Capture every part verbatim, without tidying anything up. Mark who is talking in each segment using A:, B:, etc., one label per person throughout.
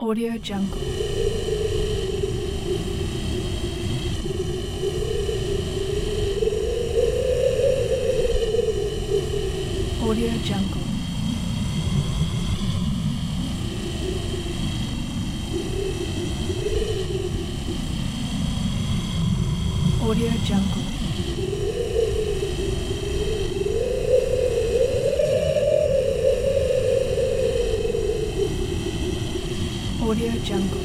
A: Audio Jungle. Audio Jungle. Audio Jungle. Audio Jungle.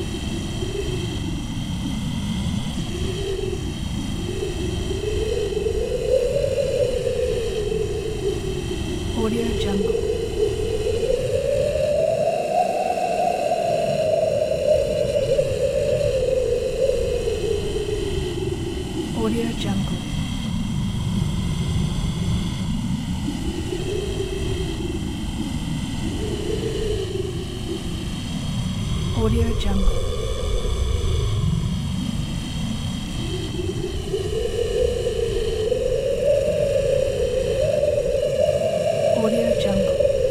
A: Audio Jungle. Audio Jungle. Audio Jungle. Audio Jungle.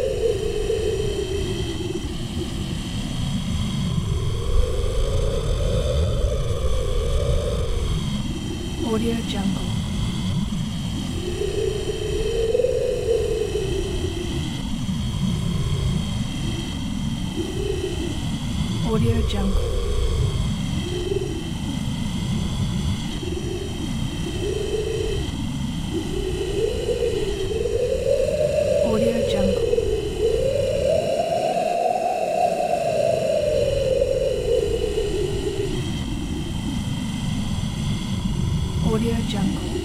A: Audio Jungle. Audio Jungle. Audio Jungle. Audio Jungle.